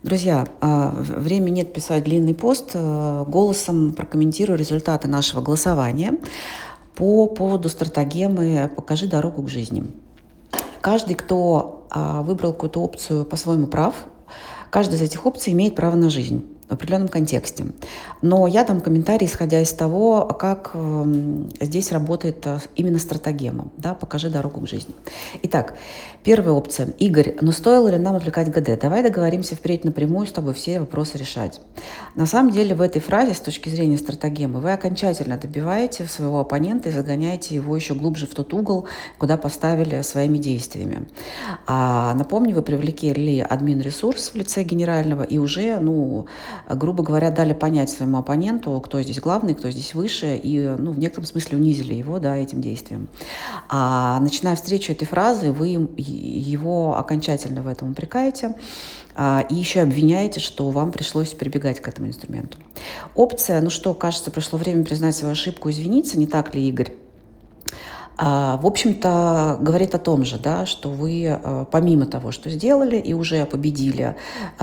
Друзья, времени нет писать длинный пост. Голосом прокомментирую результаты нашего голосования по поводу стратагемы «Покажи дорогу к жизни». Каждый, кто выбрал какую-то опцию, по-своему прав. Каждая из этих опций имеет право на жизнь в определенном контексте. Но я дам комментарий, исходя из того, как здесь работает именно стратагема. Да, «Покажи дорогу к жизни». Итак, первая опция. Игорь, но стоило ли нам отвлекать ГД? Давай договоримся впредь напрямую с тобой все вопросы решать. На самом деле в этой фразе, с точки зрения стратагемы, вы окончательно добиваете своего оппонента и загоняете его еще глубже в тот угол, куда поставили своими действиями. Напомню, вы привлекли админ-ресурс в лице генерального и уже, грубо говоря, дали понять своему оппоненту, кто здесь главный, кто здесь выше, и в некотором смысле унизили его этим действием. Начиная встречу этой фразы, вы его окончательно в этом упрекаете и еще обвиняете, что вам пришлось прибегать к этому инструменту. Опция, кажется, пришло время признать свою ошибку, извиниться, не так ли, Игорь? В общем-то, говорит о том же, да, что вы помимо того, что сделали и уже победили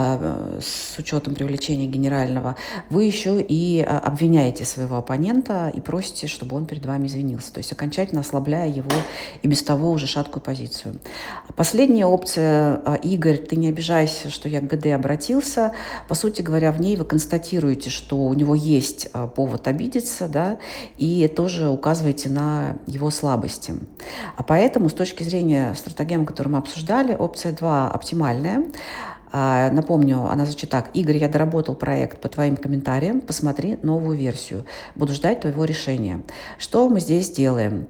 с учетом привлечения генерального, вы еще и обвиняете своего оппонента и просите, чтобы он перед вами извинился, то есть окончательно ослабляя его и без того уже шаткую позицию. Последняя опция, Игорь, ты не обижайся, что я к ГД обратился. По сути говоря, в ней вы констатируете, что у него есть повод обидеться, да, и тоже указываете на его слабости. Поэтому с точки зрения стратегемы, которую мы обсуждали, опция 2 оптимальная. Напомню, она звучит так. Игорь, я доработал проект по твоим комментариям, посмотри новую версию. Буду ждать твоего решения. Что мы здесь делаем?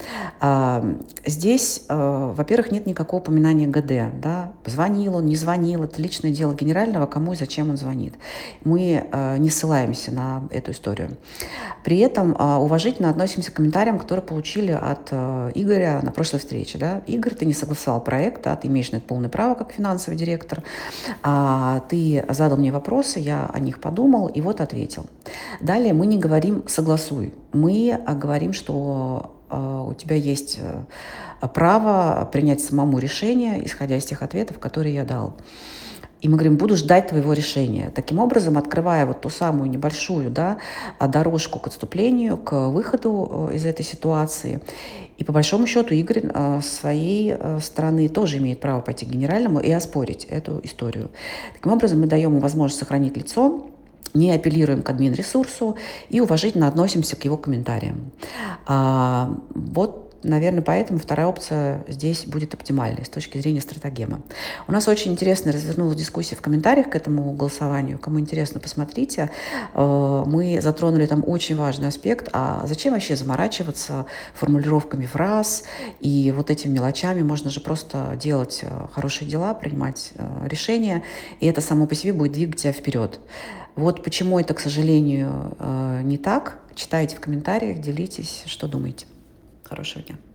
Здесь, во-первых, нет никакого упоминания ГД. Да? Звонил он, не звонил. Это личное дело генерального, кому и зачем он звонит. Мы не ссылаемся на эту историю. При этом уважительно относимся к комментариям, которые получили от Игоря на прошлой встрече. Да? Игорь, ты не согласовал проект, ты имеешь на это полное право как финансовый директор. Ты задал мне вопросы, я о них подумал и ответил. Далее мы не говорим «согласуй». Мы говорим, что у тебя есть право принять самому решение, исходя из тех ответов, которые я дал. И мы говорим, буду ждать твоего решения. Таким образом, открывая ту самую небольшую дорожку к отступлению, к выходу из этой ситуации. И по большому счету Игорь с своей стороны тоже имеет право пойти к генеральному и оспорить эту историю. Таким образом, мы даем ему возможность сохранить лицо, не апеллируем к админ-ресурсу и уважительно относимся к его комментариям. Наверное, поэтому вторая опция здесь будет оптимальной с точки зрения стратагемы. У нас очень интересно развернулась дискуссия в комментариях к этому голосованию. Кому интересно, посмотрите. Мы затронули там очень важный аспект. А зачем вообще заморачиваться формулировками фраз и этими мелочами? Можно же просто делать хорошие дела, принимать решения, и это само по себе будет двигать тебя вперед. Почему это, к сожалению, не так. Читайте в комментариях, делитесь, что думаете. Хорошего дня.